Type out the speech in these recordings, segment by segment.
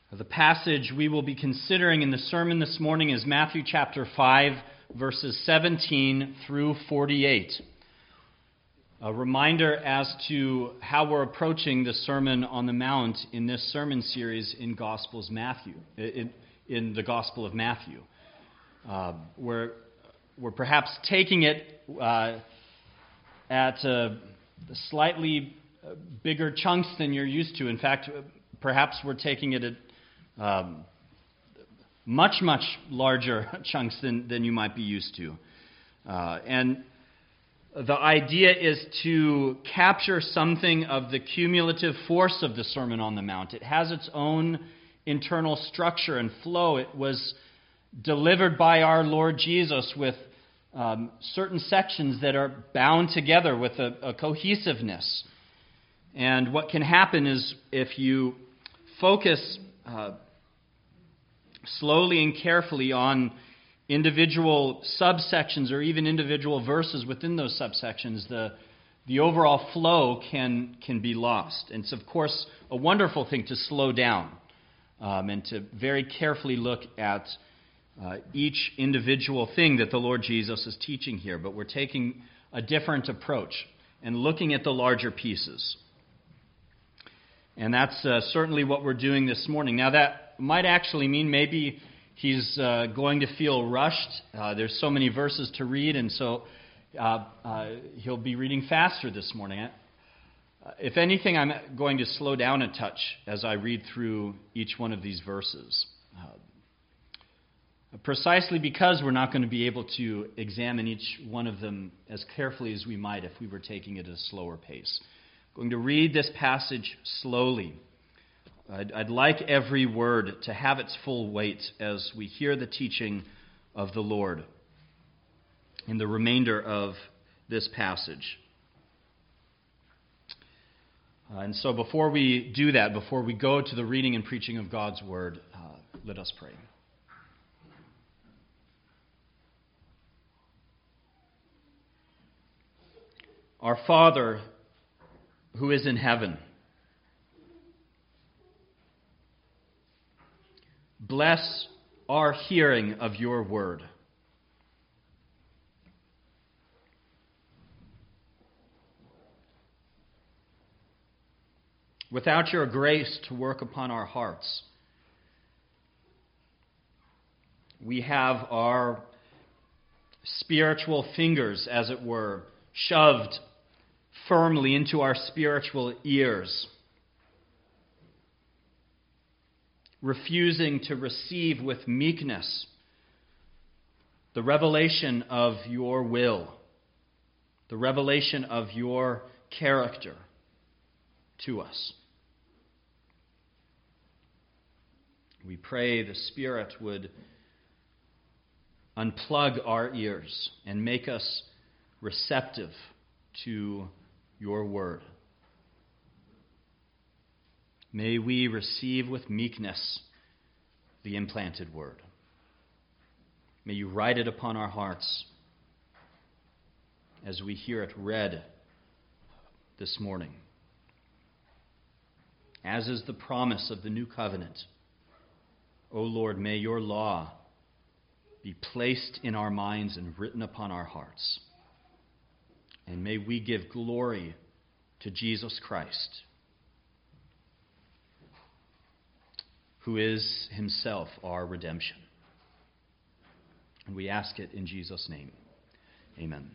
The passage we will be considering in the sermon this morning is Matthew chapter 5, verses 17 through 48. A reminder as to how we're approaching the Sermon on the Mount in this sermon series in the Gospel of Matthew. We're perhaps taking it at slightly bigger chunks than you're used to. In fact, perhaps we're taking it at much larger chunks than you might be used to. And the idea is to capture something of the cumulative force of the Sermon on the Mount. It has its own internal structure and flow. It was delivered by our Lord Jesus with certain sections that are bound together with a cohesiveness. And what can happen is if you focus slowly and carefully on individual subsections or even individual verses within those subsections, the overall flow can be lost. And it's, of course, a wonderful thing to slow down and to very carefully look at each individual thing that the Lord Jesus is teaching here. But we're taking a different approach and looking at the larger pieces. And that's certainly what we're doing this morning. Now, that might actually mean maybe he's going to feel rushed. There's so many verses to read, and so he'll be reading faster this morning. If anything, I'm going to slow down a touch as I read through each one of these verses. Precisely because we're not going to be able to examine each one of them as carefully as we might if we were taking it at a slower pace. I'm going to read this passage slowly. I'd like every word to have its full weight as we hear the teaching of the Lord in the remainder of this passage. And so before we do that, before we go to the reading and preaching of God's Word, let us pray. Our Father, who is in heaven, bless our hearing of your word. Without your grace to work upon our hearts, we have our spiritual fingers, as it were, shoved firmly into our spiritual ears, refusing to receive with meekness the revelation of your will, the revelation of your character to us. We pray the Spirit would unplug our ears and make us receptive to your word. May we receive with meekness the implanted word. May you write it upon our hearts as we hear it read this morning. As is the promise of the new covenant, O Lord, may your law be placed in our minds and written upon our hearts. And may we give glory to Jesus Christ, who is himself our redemption. And we ask it in Jesus' name. Amen.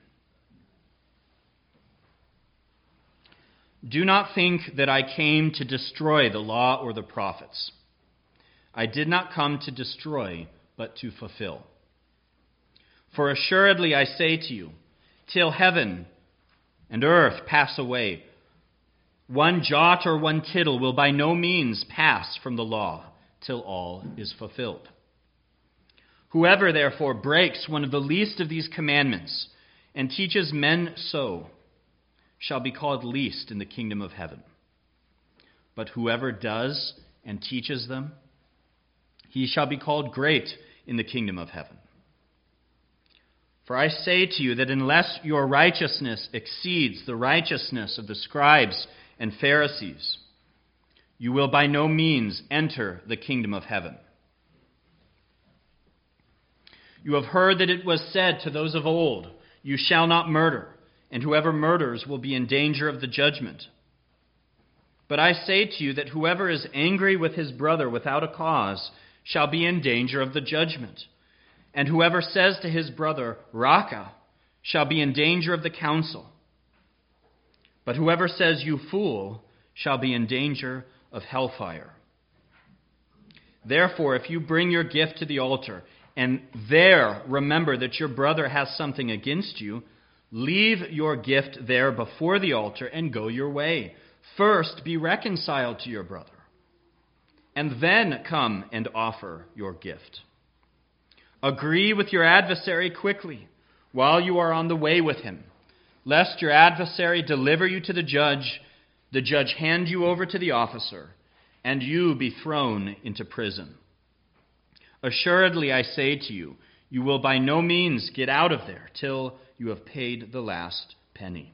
Do not think that I came to destroy the law or the prophets. I did not come to destroy, but to fulfill. For assuredly I say to you, till heaven and earth pass away, one jot or one tittle will by no means pass from the law till all is fulfilled. Whoever therefore breaks one of the least of these commandments and teaches men so shall be called least in the kingdom of heaven. But whoever does and teaches them, he shall be called great in the kingdom of heaven. For I say to you that unless your righteousness exceeds the righteousness of the scribes and Pharisees, you will by no means enter the kingdom of heaven. You have heard that it was said to those of old, you shall not murder, and whoever murders will be in danger of the judgment. But I say to you that whoever is angry with his brother without a cause shall be in danger of the judgment. And whoever says to his brother, Raca, shall be in danger of the council. But whoever says, you fool, shall be in danger of hellfire. Therefore, if you bring your gift to the altar, and there remember that your brother has something against you, leave your gift there before the altar and go your way. First, be reconciled to your brother, and then come and offer your gift. Agree with your adversary quickly while you are on the way with him, lest your adversary deliver you to the judge hand you over to the officer, and you be thrown into prison. Assuredly, I say to you, you will by no means get out of there till you have paid the last penny.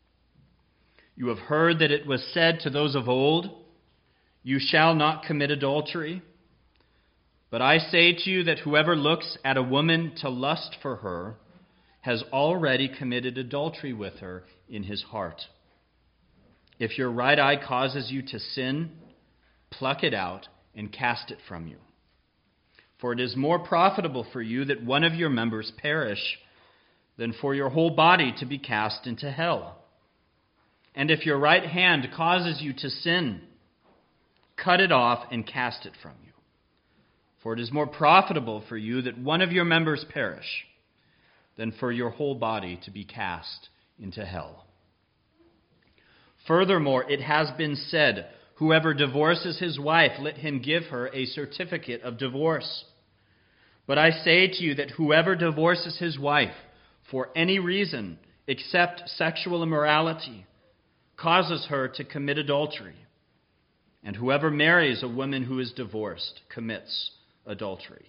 You have heard that it was said to those of old, you shall not commit adultery. But I say to you that whoever looks at a woman to lust for her has already committed adultery with her in his heart. If your right eye causes you to sin, pluck it out and cast it from you. For it is more profitable for you that one of your members perish than for your whole body to be cast into hell. And if your right hand causes you to sin, cut it off and cast it from you. For it is more profitable for you that one of your members perish than for your whole body to be cast into hell. Furthermore, it has been said, whoever divorces his wife, let him give her a certificate of divorce. But I say to you that whoever divorces his wife for any reason except sexual immorality causes her to commit adultery. And whoever marries a woman who is divorced commits adultery.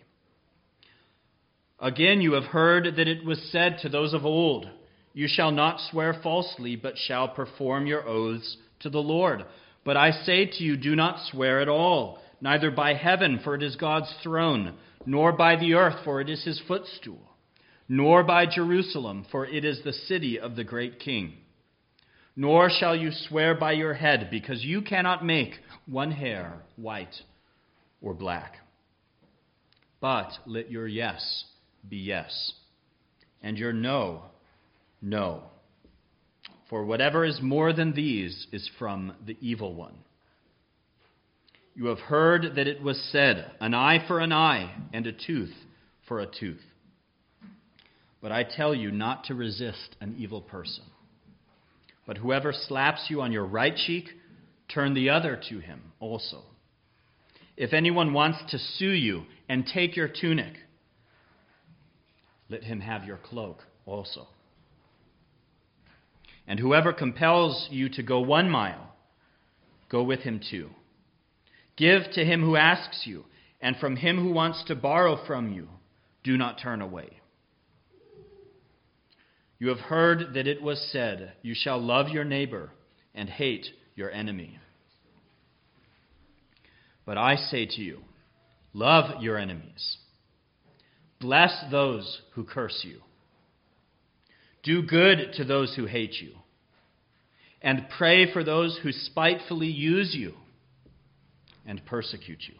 Again, you have heard that it was said to those of old, you shall not swear falsely, but shall perform your oaths to the Lord. But I say to you, do not swear at all, neither by heaven, for it is God's throne, nor by the earth, for it is his footstool, nor by Jerusalem, for it is the city of the great King. Nor shall you swear by your head, because you cannot make one hair white or black. But let your yes be yes, and your no, no. For whatever is more than these is from the evil one. You have heard that it was said, an eye for an eye, and a tooth for a tooth. But I tell you not to resist an evil person. But whoever slaps you on your right cheek, turn the other to him also. If anyone wants to sue you and take your tunic, let him have your cloak also. And whoever compels you to go 1 mile, go with him 2. Give to him who asks you, and from him who wants to borrow from you, do not turn away. You have heard that it was said, you shall love your neighbor and hate your enemy. But I say to you, love your enemies. Bless those who curse you. Do good to those who hate you. And pray for those who spitefully use you and persecute you,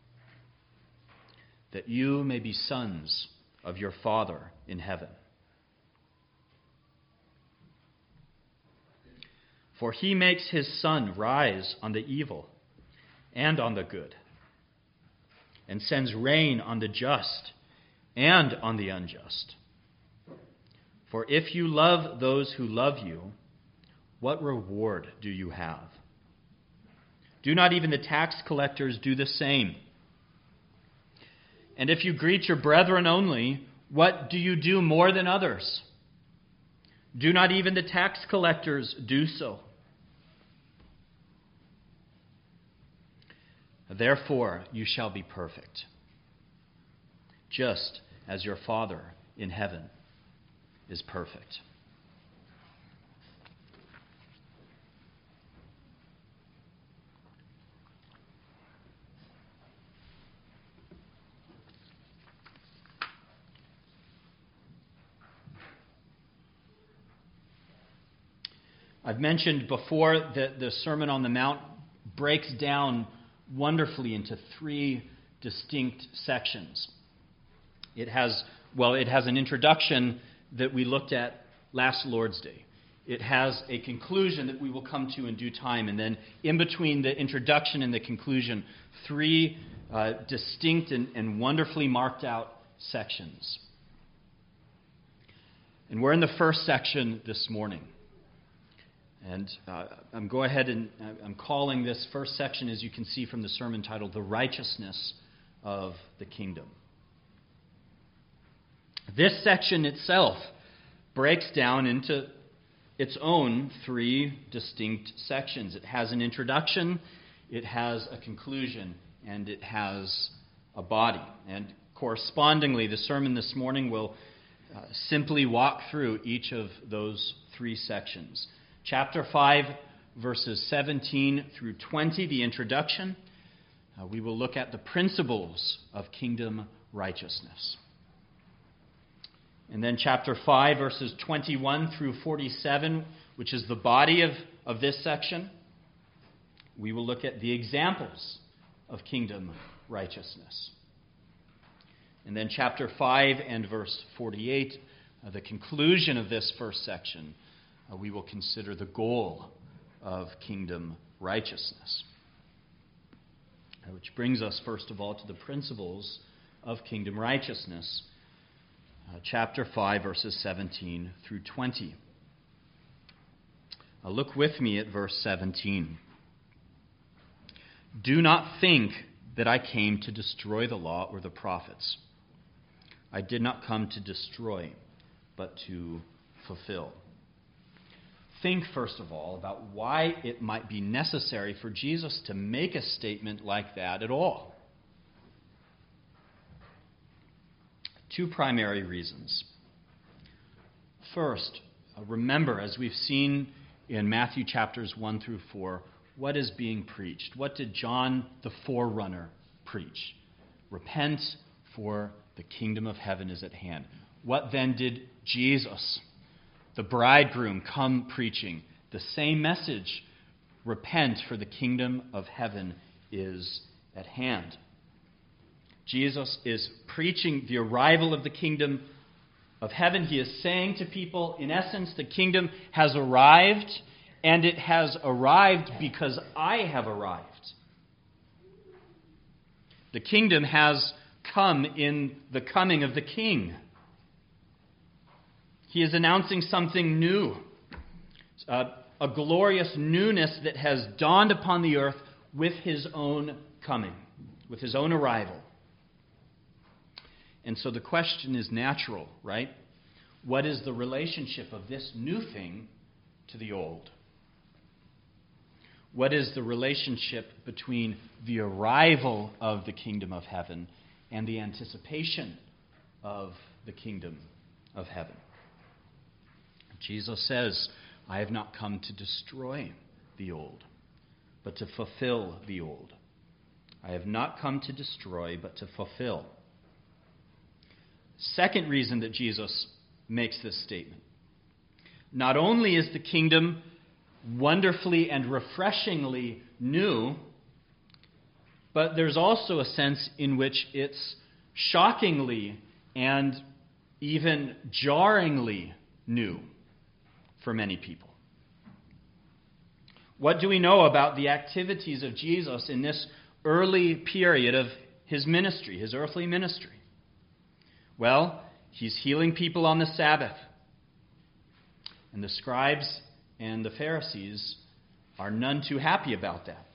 that you may be sons of your Father in heaven. For he makes his sun rise on the evil and on the good, and sends rain on the just and on the unjust. For if you love those who love you, what reward do you have? Do not even the tax collectors do the same? And if you greet your brethren only, what do you do more than others? Do not even the tax collectors do so? Therefore, you shall be perfect, just as your Father in heaven is perfect. I've mentioned before that the Sermon on the Mount breaks down wonderfully into three distinct sections. It has an introduction that we looked at last Lord's Day. It has a conclusion that we will come to in due time. And then in between the introduction and the conclusion, three distinct and wonderfully marked out sections. And we're in the first section this morning. And I'm calling this first section, as you can see from the sermon title, The Righteousness of the Kingdom. This section itself breaks down into its own three distinct sections. It has an introduction, it has a conclusion, and it has a body. And correspondingly, the sermon this morning will simply walk through each of those three sections. Chapter 5, verses 17 through 20, the introduction. We will look at the principles of kingdom righteousness. And then chapter 5, verses 21 through 47, which is the body of this section, we will look at the examples of kingdom righteousness. And then chapter 5 and verse 48, the conclusion of this first section, we will consider the goal of kingdom righteousness. Which brings us, first of all, to the principles of kingdom righteousness. Chapter 5, verses 17 through 20. Look with me at verse 17. Do not think that I came to destroy the law or the prophets. I did not come to destroy, but to fulfill. Think, first of all, about why it might be necessary for Jesus to make a statement like that at all. Two primary reasons. First, remember, as we've seen in Matthew chapters 1 through 4, what is being preached? What did John the forerunner preach? Repent, for the kingdom of heaven is at hand. What then did Jesus, the bridegroom, come preaching? The same message. Repent, for the kingdom of heaven is at hand. Jesus is preaching the arrival of the kingdom of heaven. He is saying to people, in essence, the kingdom has arrived, and it has arrived because I have arrived. The kingdom has come in the coming of the King. He is announcing something new, a glorious newness that has dawned upon the earth with his own coming, with his own arrival. And so the question is natural, right? What is the relationship of this new thing to the old? What is the relationship between the arrival of the kingdom of heaven and the anticipation of the kingdom of heaven? Jesus says, I have not come to destroy the old, but to fulfill the old. I have not come to destroy, but to fulfill. Second reason that Jesus makes this statement. Not only is the kingdom wonderfully and refreshingly new, but there's also a sense in which it's shockingly and even jarringly new for many people. What do we know about the activities of Jesus in this early period of his ministry, his earthly ministry? Well, he's healing people on the Sabbath. And the scribes and the Pharisees are none too happy about that.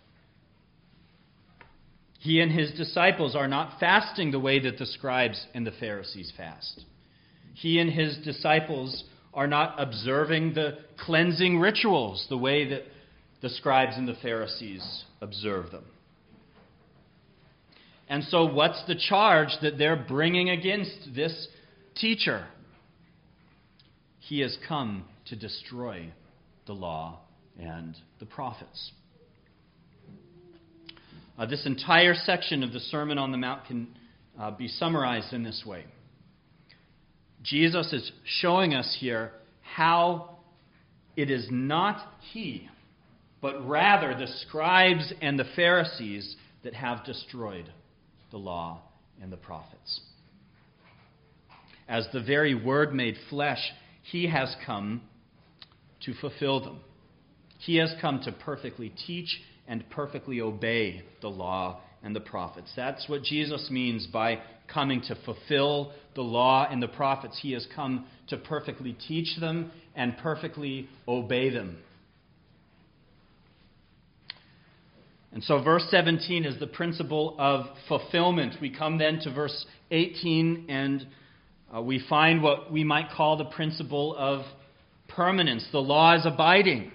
He and his disciples are not fasting the way that the scribes and the Pharisees fast. He and his disciples are not observing the cleansing rituals the way that the scribes and the Pharisees observe them. And so what's the charge that they're bringing against this teacher? He has come to destroy the law and the prophets. This entire section of the Sermon on the Mount can be summarized in this way. Jesus is showing us here how it is not he, but rather the scribes and the Pharisees that have destroyed the law and the prophets. As the very Word made flesh, he has come to fulfill them. He has come to perfectly teach and perfectly obey the law and the prophets. That's what Jesus means by coming to fulfill the law and the prophets. He has come to perfectly teach them and perfectly obey them. And so verse 17 is the principle of fulfillment. We come then to verse 18 and we find what we might call the principle of permanence. The law is abiding.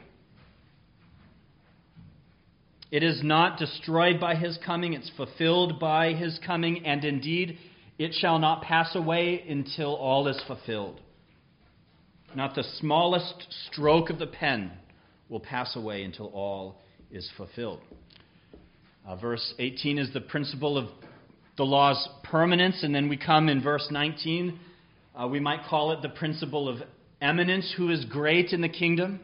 It is not destroyed by his coming. It's fulfilled by his coming. And indeed, it shall not pass away until all is fulfilled. Not the smallest stroke of the pen will pass away until all is fulfilled. Verse 18 is the principle of the law's permanence. And then we come in verse 19. We might call it the principle of eminence. Who is great in the kingdom?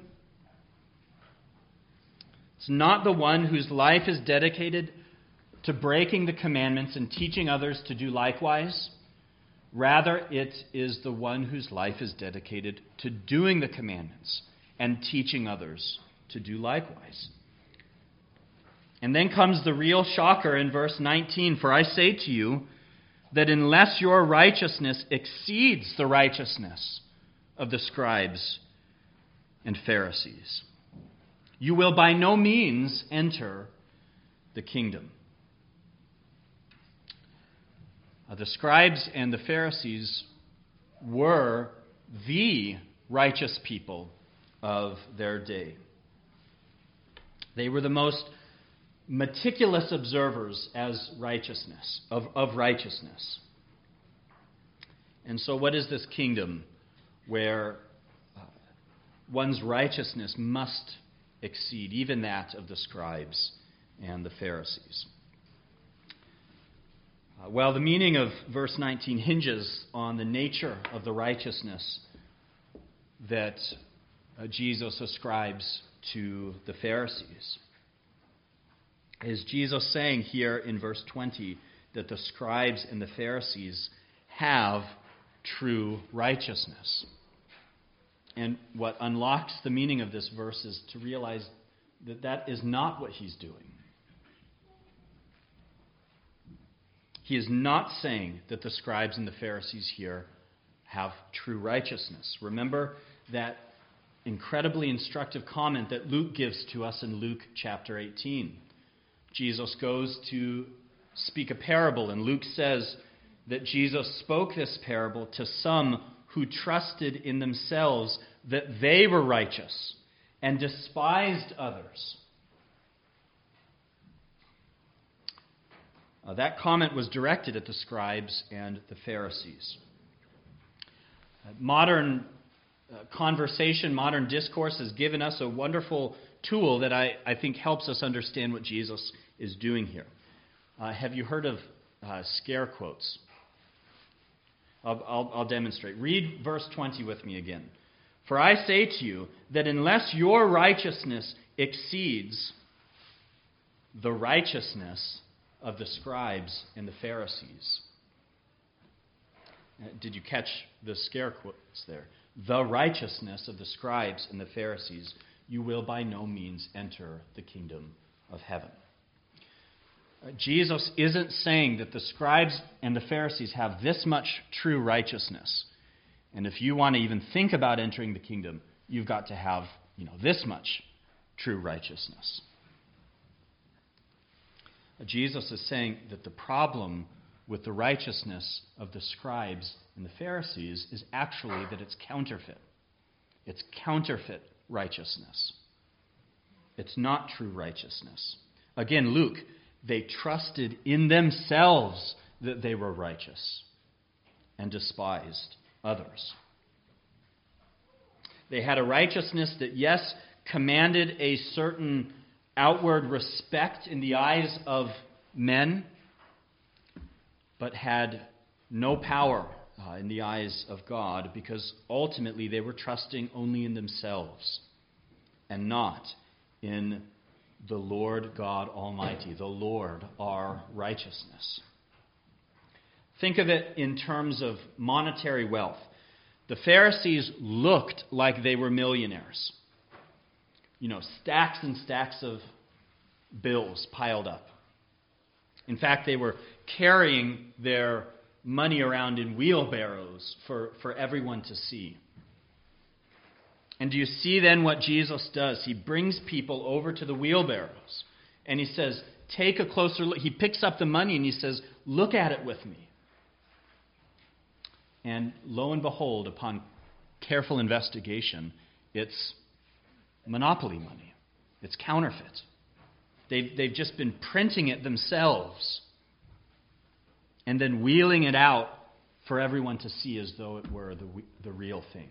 It's not the one whose life is dedicated to breaking the commandments and teaching others to do likewise. Rather, it is the one whose life is dedicated to doing the commandments and teaching others to do likewise. And then comes the real shocker in verse 19. For I say to you that unless your righteousness exceeds the righteousness of the scribes and Pharisees, you will by no means enter the kingdom. The scribes and the Pharisees were the righteous people of their day. They were the most meticulous observers of righteousness. And so what is this kingdom where one's righteousness must exceed even that of the scribes and the Pharisees? Well, the meaning of verse 19 hinges on the nature of the righteousness that Jesus ascribes to the Pharisees. Is Jesus saying here in verse 20 that the scribes and the Pharisees have true righteousness? And what unlocks the meaning of this verse is to realize that that is not what he's doing. He is not saying that the scribes and the Pharisees here have true righteousness. Remember that incredibly instructive comment that Luke gives to us in Luke chapter 18. Jesus goes to speak a parable, and Luke says that Jesus spoke this parable to some who trusted in themselves that they were righteous and despised others. That comment was directed at the scribes and the Pharisees. Modern conversation, modern discourse has given us a wonderful tool that I think helps us understand what Jesus is doing here. Have you heard of scare quotes? I'll demonstrate. Read verse 20 with me again. For I say to you that unless your righteousness exceeds the righteousness of the scribes and the Pharisees. Did you catch the scare quotes there? The righteousness of the scribes and the Pharisees, you will by no means enter the kingdom of heaven. Jesus isn't saying that the scribes and the Pharisees have this much true righteousness. And if you want to even think about entering the kingdom, you've got to have, this much true righteousness. Jesus is saying that the problem with the righteousness of the scribes and the Pharisees is actually that it's counterfeit. It's counterfeit righteousness. It's not true righteousness. Again, Luke, they trusted in themselves that they were righteous and despised others. They had a righteousness that, yes, commanded a certain outward respect in the eyes of men, but had no power in the eyes of God, because ultimately they were trusting only in themselves. and not in the Lord God Almighty, the Lord our righteousness. Think of it in terms of monetary wealth. The Pharisees looked like they were millionaires. Stacks and stacks of bills piled up. In fact, they were carrying their money around in wheelbarrows for everyone to see. And do you see then what Jesus does? He brings people over to the wheelbarrows and he says, take a closer look. He picks up the money and he says, look at it with me. And lo and behold, upon careful investigation, it's monopoly money. It's counterfeit. They've just been printing it themselves and then wheeling it out for everyone to see as though it were the real thing.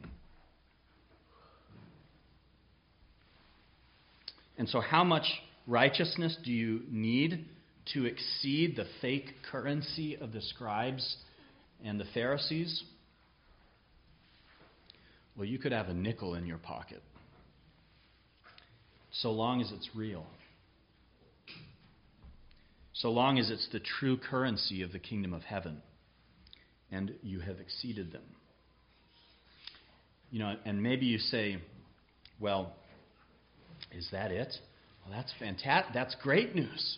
And so how much righteousness do you need to exceed the fake currency of the scribes and the Pharisees? Well, you could have a nickel in your pocket, so long as it's real. So long as it's the true currency of the kingdom of heaven, and you have exceeded them. And maybe you say, well, is that it? Well, that's fantastic. That's great news.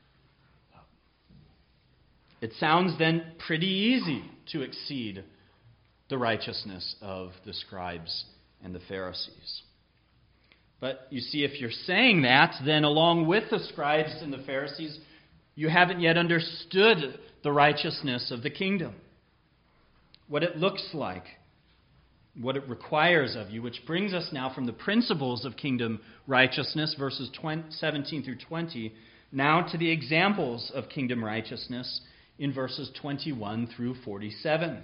It sounds then pretty easy to exceed the righteousness of the scribes and the Pharisees. But you see, if you're saying that, then along with the scribes and the Pharisees, you haven't yet understood the righteousness of the kingdom, what it looks like, what it requires of you, which brings us now from the principles of kingdom righteousness, verses 17 through 20, now to the examples of kingdom righteousness in verses 21 through 47.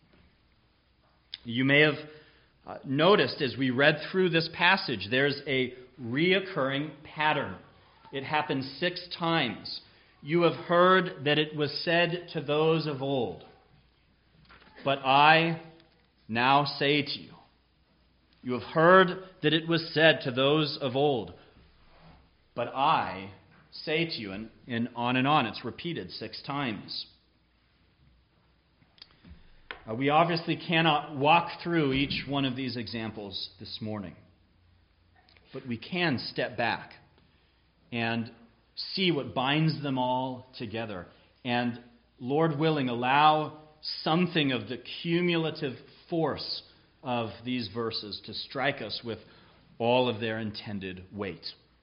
You may have noticed as we read through this passage, there's a reoccurring pattern. It happens 6 times. You have heard that it was said to those of old, but I now say to you. You have heard that it was said to those of old, but I say to you, and on and on. It's repeated 6 times. We obviously cannot walk through each one of these examples this morning, but we can step back and see what binds them all together, and, Lord willing, allow something of the cumulative force of these verses to strike us with all of their intended weight.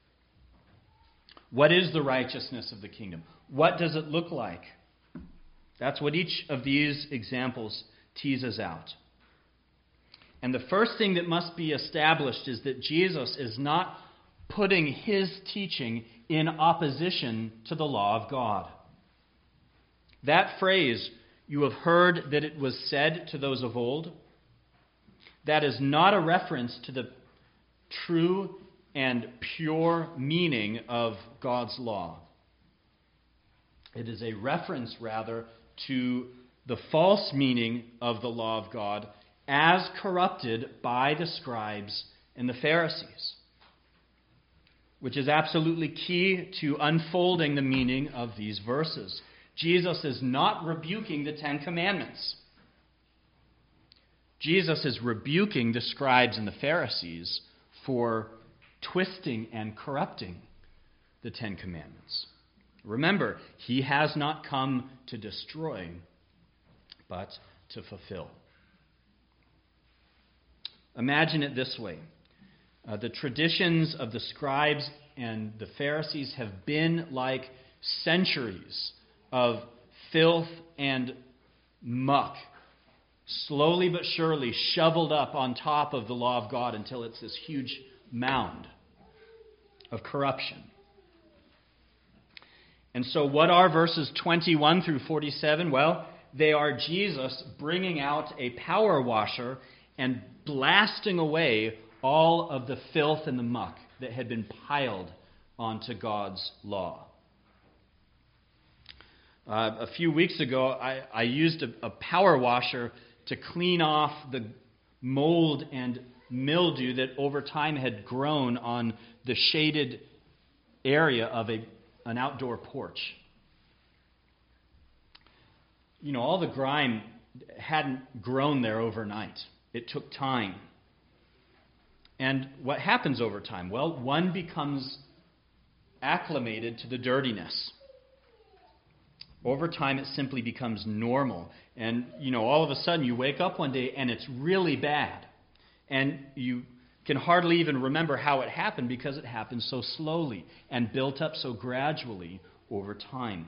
What is the righteousness of the kingdom? What does it look like? That's what each of these examples teases out. And the first thing that must be established is that Jesus is not putting his teaching in opposition to the law of God. That phrase, you have heard that it was said to those of old, that is not a reference to the true and pure meaning of God's law. It is a reference, rather, to the false meaning of the law of God as corrupted by the scribes and the Pharisees, which is absolutely key to unfolding the meaning of these verses. Jesus is not rebuking the 10 Commandments. Jesus is rebuking the scribes and the Pharisees for twisting and corrupting the 10 Commandments. Remember, he has not come to destroy, but to fulfill. Imagine it this way. The traditions of the scribes and the Pharisees have been like centuries of filth and muck, slowly but surely shoveled up on top of the law of God until it's this huge mound of corruption. And so what are verses 21 through 47? Well, they are Jesus bringing out a power washer and blasting away all of the filth and the muck that had been piled onto God's law. A few weeks ago, I used a power washer to clean off the mold and mildew that over time had grown on the shaded area of an outdoor porch. All the grime hadn't grown there overnight. It took time. And what happens over time? Well, one becomes acclimated to the dirtiness. Over time, it simply becomes normal. And, all of a sudden, you wake up one day and it's really bad. And you can hardly even remember how it happened because it happened so slowly and built up so gradually over time.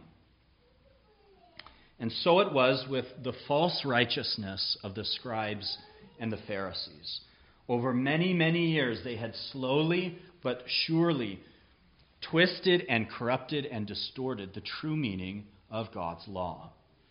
And so it was with the false righteousness of the scribes and the Pharisees. Over many, many years, they had slowly but surely twisted and corrupted and distorted the true meaning of God's law.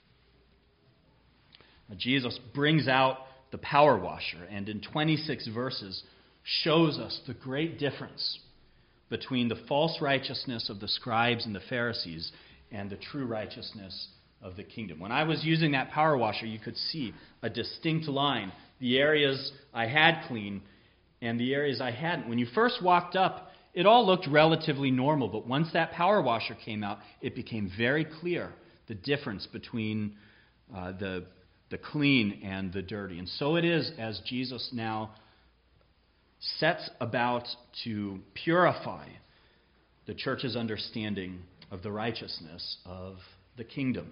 Now, Jesus brings out the power washer, and in 26 verses shows us the great difference between the false righteousness of the scribes and the Pharisees and the true righteousness of the kingdom. When I was using that power washer, you could see a distinct line, the areas I had clean and the areas I hadn't. When you first walked up, it all looked relatively normal, but once that power washer came out, it became very clear the difference between the clean and the dirty. And so it is as Jesus now sets about to purify the church's understanding of the righteousness of the kingdom.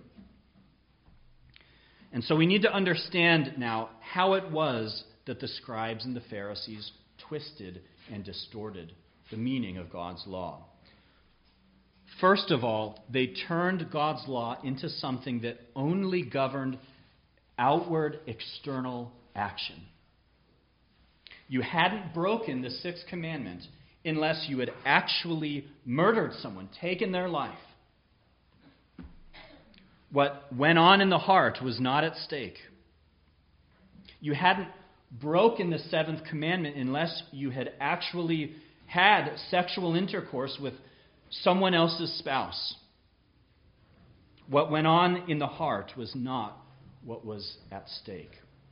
And so we need to understand now how it was that the scribes and the Pharisees twisted and distorted the meaning of God's law. First of all, they turned God's law into something that only governed outward external action. You hadn't broken the sixth commandment unless you had actually murdered someone, taken their life. What went on in the heart was not at stake. You hadn't broken the seventh commandment unless you had actually had sexual intercourse with someone else's spouse. What went on in the heart was not what was at stake.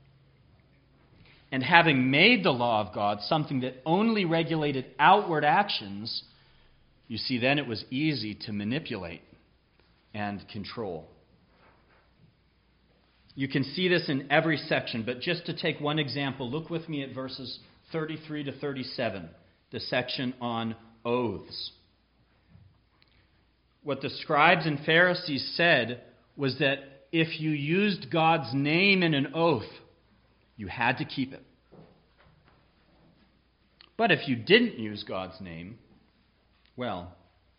And having made the law of God something that only regulated outward actions, you see, then it was easy to manipulate and control. You can see this in every section, but just to take one example, look with me at verses 33 to 37, the section on oaths. What the scribes and Pharisees said was that if you used God's name in an oath, you had to keep it. But if you didn't use God's name, well,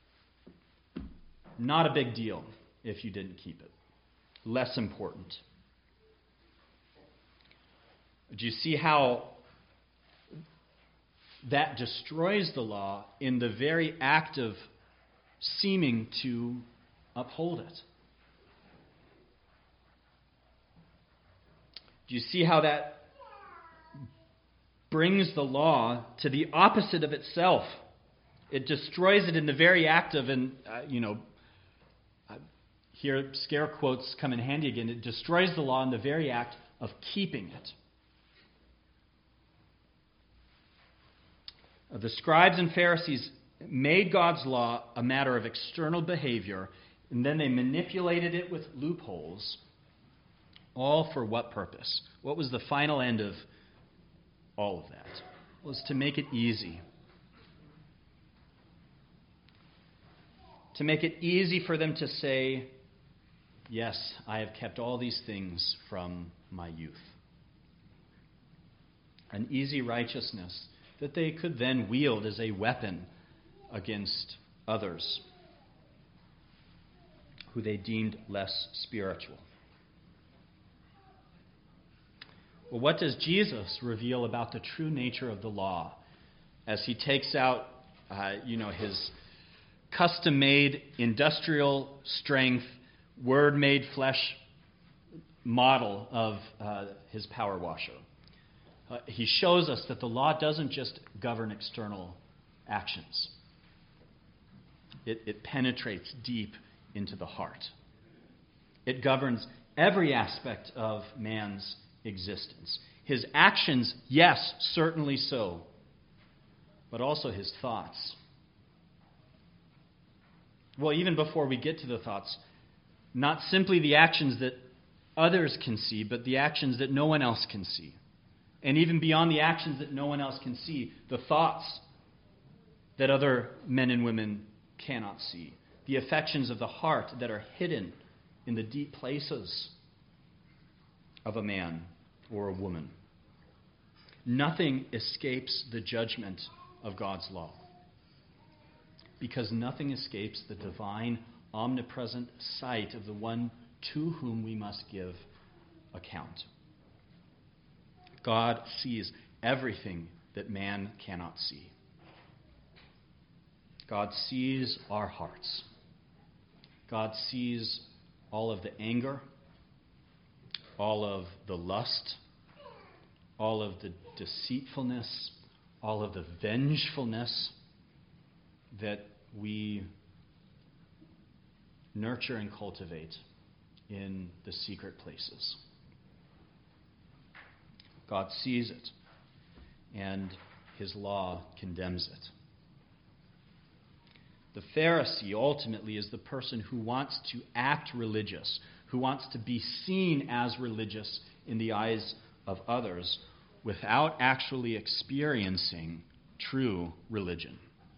not a big deal if you didn't keep it. Less important. Do you see how that destroys the law in the very act of seeming to uphold it? Do you see how that brings the law to the opposite of itself? It destroys it in the very act of, here scare quotes come in handy again, it destroys the law in the very act of keeping it. The scribes and Pharisees made God's law a matter of external behavior, and then they manipulated it with loopholes. All for what purpose? What was the final end of all of that? It was to make it easy. To make it easy for them to say, yes, I have kept all these things from my youth. An easy righteousness that they could then wield as a weapon against others who they deemed less spiritual. Well, what does Jesus reveal about the true nature of the law as he takes out, his custom-made, industrial strength, word-made flesh model of his power washer? He shows us that the law doesn't just govern external actions. It penetrates deep into the heart. It governs every aspect of man's existence. His actions, yes, certainly so, but also his thoughts. Well, even before we get to the thoughts, not simply the actions that others can see, but the actions that no one else can see. And even beyond the actions that no one else can see, the thoughts that other men and women cannot see. The affections of the heart that are hidden in the deep places of a man or a woman. Nothing escapes the judgment of God's law, because nothing escapes the divine, omnipresent sight of the one to whom we must give account. God sees everything that man cannot see. God sees our hearts. God sees all of the anger, all of the lust, all of the deceitfulness, all of the vengefulness that we nurture and cultivate in the secret places. God sees it, and his law condemns it. The Pharisee ultimately is the person who wants to act religious, who wants to be seen as religious in the eyes of others without actually experiencing true religion.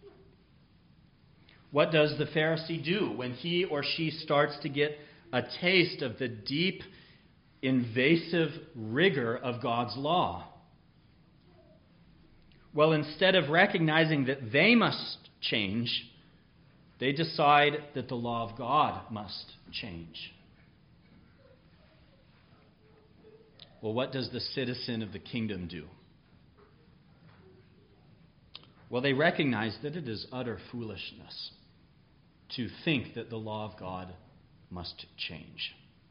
What does the Pharisee do when he or she starts to get a taste of the deep, invasive rigor of God's law? Well, instead of recognizing that they must change, they decide that the law of God must change. Well, what does the citizen of the kingdom do? Well, they recognize that it is utter foolishness to think that the law of God must change.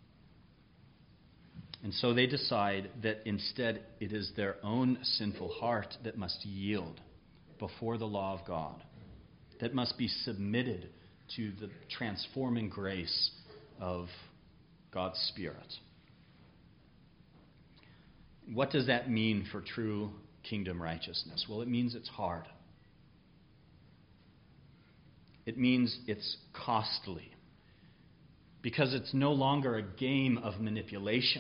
And so they decide that instead it is their own sinful heart that must yield before the law of God, that must be submitted to the transforming grace of God's Spirit. What does that mean for true kingdom righteousness? Well, it means it's hard. It means it's costly, because it's no longer a game of manipulation.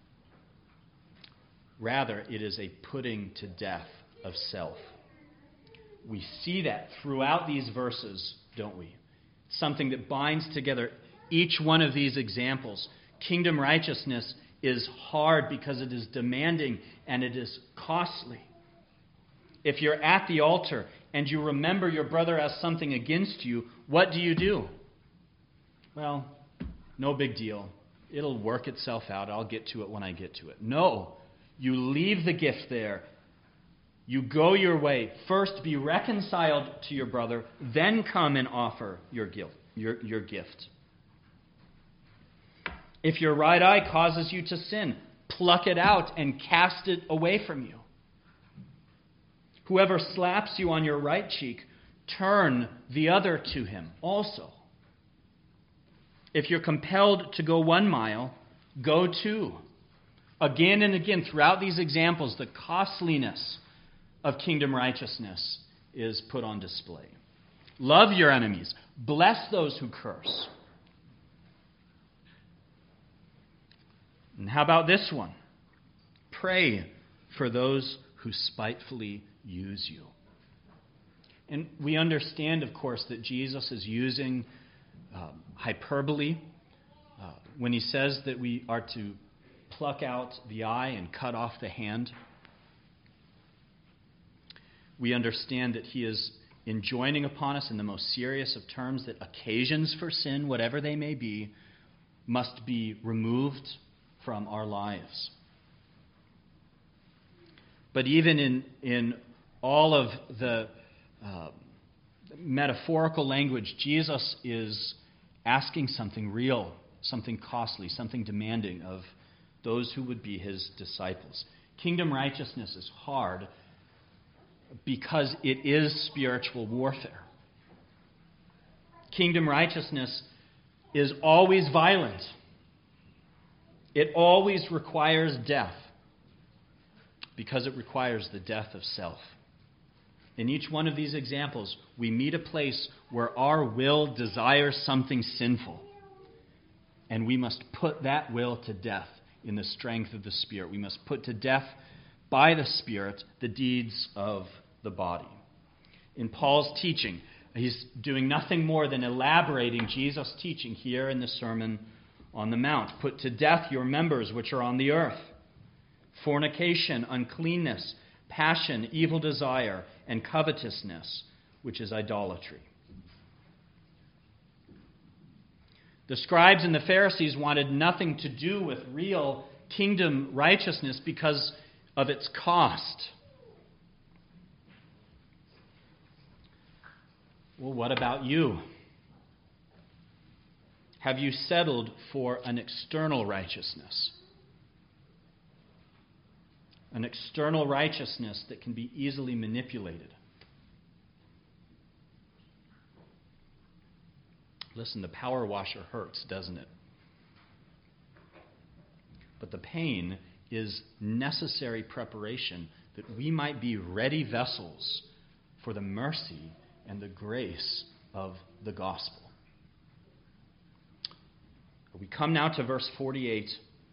Rather, it is a putting to death of self. We see that throughout these verses, don't we? Something that binds together each one of these examples. Kingdom righteousness is hard because it is demanding and it is costly. If you're at the altar and you remember your brother has something against you, what do? Well, no big deal. It'll work itself out. I'll get to it when I get to it. No, you leave the gift there. You go your way. First be reconciled to your brother, then come and offer your gift. If your right eye causes you to sin, pluck it out and cast it away from you. Whoever slaps you on your right cheek, turn the other to him also. If you're compelled to go 1 mile, go 2. Again and again, throughout these examples, the costliness of kingdom righteousness is put on display. Love your enemies. Bless those who curse. And how about this one? Pray for those who spitefully use you. And we understand, of course, that Jesus is using hyperbole when he says that we are to pluck out the eye and cut off the hand. We understand that he is enjoining upon us in the most serious of terms that occasions for sin, whatever they may be, must be removed from our lives. But even in all of the metaphorical language, Jesus is asking something real, something costly, something demanding of those who would be his disciples. Kingdom righteousness is hard because it is spiritual warfare. Kingdom righteousness is always violent. It always requires death. because it requires the death of self. In each one of these examples, we meet a place where our will desires something sinful, and we must put that will to death in the strength of the Spirit. We must put to death by the Spirit the deeds of the body. In Paul's teaching, he's doing nothing more than elaborating Jesus' teaching here in the Sermon on the Mount. Put to death your members which are on the earth: fornication, uncleanness, passion, evil desire, and covetousness, which is idolatry. The scribes and the Pharisees wanted nothing to do with real kingdom righteousness because of its cost. Well, what about you? Have you settled for an external righteousness? An external righteousness that can be easily manipulated. Listen, the power washer hurts, doesn't it? But the pain is necessary preparation that we might be ready vessels for the mercy and the grace of the gospel. We come now to verse 48.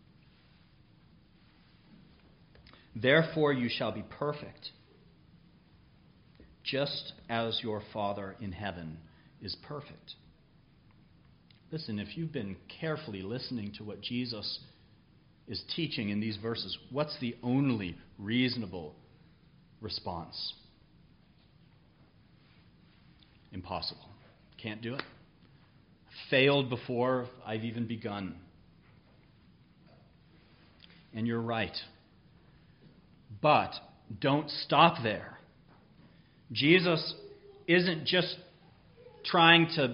Therefore you shall be perfect, just as your Father in heaven is perfect. Listen, if you've been carefully listening to what Jesus is teaching in these verses, what's the only reasonable response? Impossible. Can't do it. Failed before I've even begun. And you're right. But don't stop there. Jesus isn't just trying to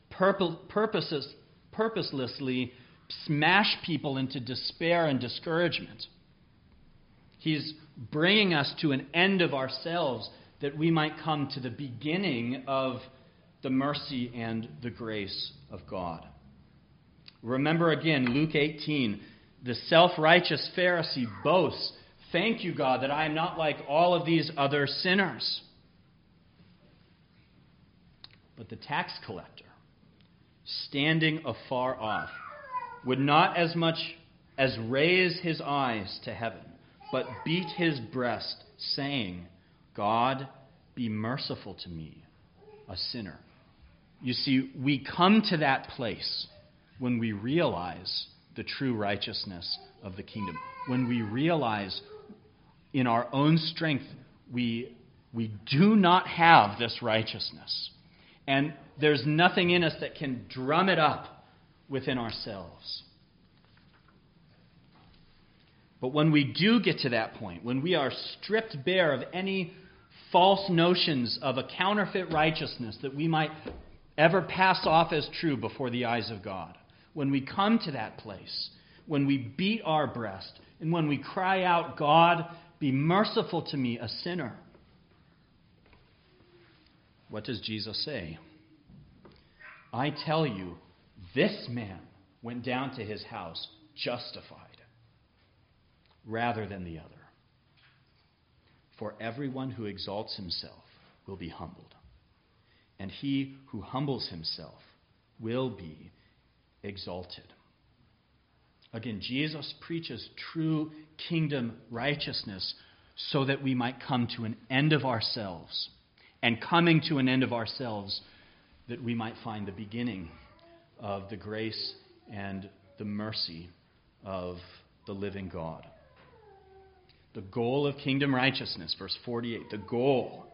purposelessly smash people into despair and discouragement. He's bringing us to an end of ourselves that we might come to the beginning of the mercy and the grace of God. Remember again, Luke 18, the self-righteous Pharisee boasts, "Thank you, God, that I am not like all of these other sinners." But the tax collector, standing afar off, would not as much as raise his eyes to heaven, but beat his breast, saying, "God, be merciful to me, a sinner." You see, we come to that place when we realize the true righteousness of the kingdom. When we realize in our own strength we do not have this righteousness. And there's nothing in us that can drum it up within ourselves. But when we do get to that point, when we are stripped bare of any false notions of a counterfeit righteousness that we might ever pass off as true before the eyes of God, when we come to that place, when we beat our breast, and when we cry out, "God, be merciful to me, a sinner," what does Jesus say? "I tell you, this man went down to his house justified rather than the other. For everyone who exalts himself will be humbled, and he who humbles himself will be exalted." Again, Jesus preaches true kingdom righteousness so that we might come to an end of ourselves, and coming to an end of ourselves, that we might find the beginning of the grace and the mercy of the living God. The goal of kingdom righteousness, verse 48, the goal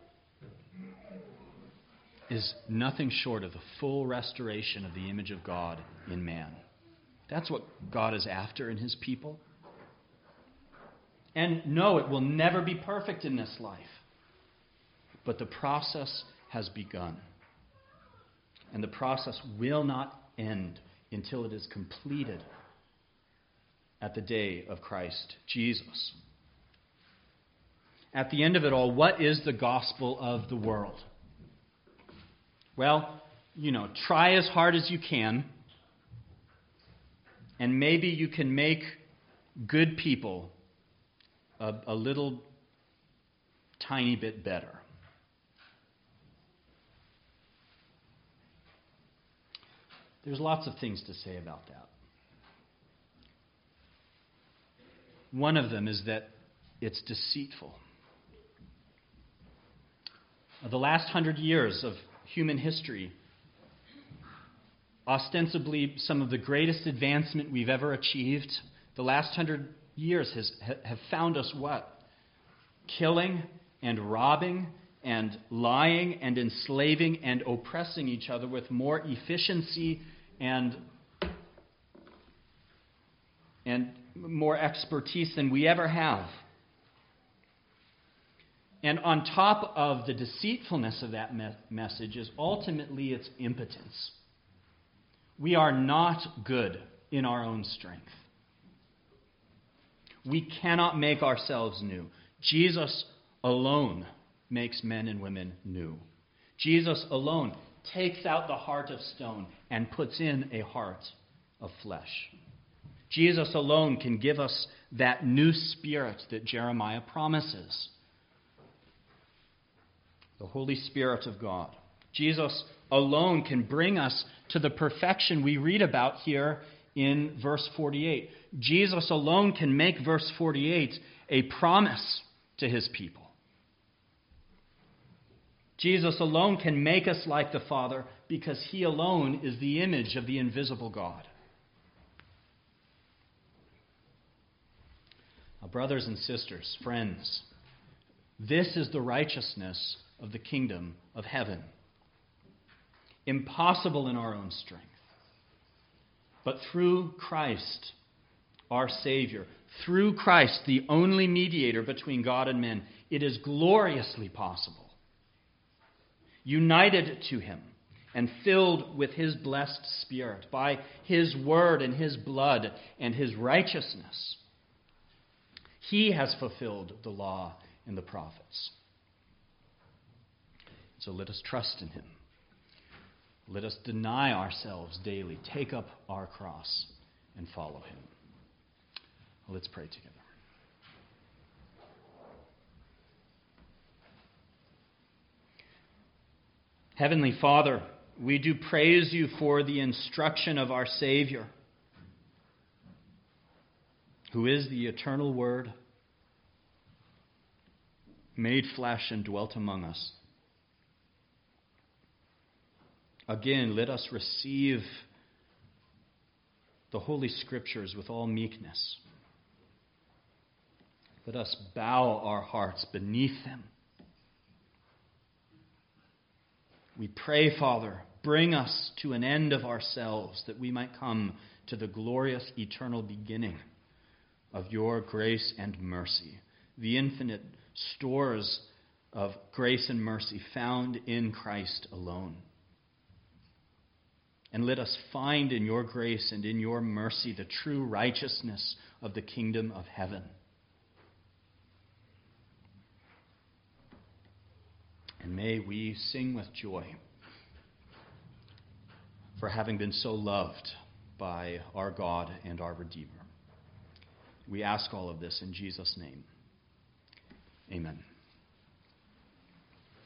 is nothing short of the full restoration of the image of God in man. That's what God is after in his people. And no, it will never be perfect in this life. But the process has begun. And the process will not end until it is completed at the day of Christ Jesus. At the end of it all, what is the gospel of the world? Well, try as hard as you can, and maybe you can make good people a little tiny bit better. There's lots of things to say about that. One of them is that it's deceitful. The last 100 years of human history, ostensibly some of the greatest advancement we've ever achieved, the last 100 years have found us what? Killing and robbing and lying and enslaving and oppressing each other with more efficiency and more expertise than we ever have. And on top of the deceitfulness of that message is ultimately its impotence. We are not good in our own strength. We cannot make ourselves new. Jesus alone makes men and women new. Jesus alone takes out the heart of stone and puts in a heart of flesh. Jesus alone can give us that new spirit that Jeremiah promises. The Holy Spirit of God. Jesus alone can bring us to the perfection we read about here in verse 48. Jesus alone can make verse 48 a promise to his people. Jesus alone can make us like the Father because he alone is the image of the invisible God. Now, brothers and sisters, friends, this is the righteousness of the kingdom of heaven. Impossible in our own strength. But through Christ, our Savior, through Christ, the only mediator between God and men, it is gloriously possible. United to him and filled with his blessed Spirit by his word and his blood and his righteousness, he has fulfilled the law and the prophets. So let us trust in him. Let us deny ourselves daily, take up our cross, and follow him. Let's pray together. Heavenly Father, we do praise you for the instruction of our Savior, who is the eternal Word, made flesh and dwelt among us. Again, let us receive the Holy Scriptures with all meekness. Let us bow our hearts beneath them. We pray, Father, bring us to an end of ourselves that we might come to the glorious eternal beginning of your grace and mercy, the infinite stores of grace and mercy found in Christ alone. And let us find in your grace and in your mercy the true righteousness of the kingdom of heaven. And may we sing with joy for having been so loved by our God and our Redeemer. We ask all of this in Jesus' name. Amen.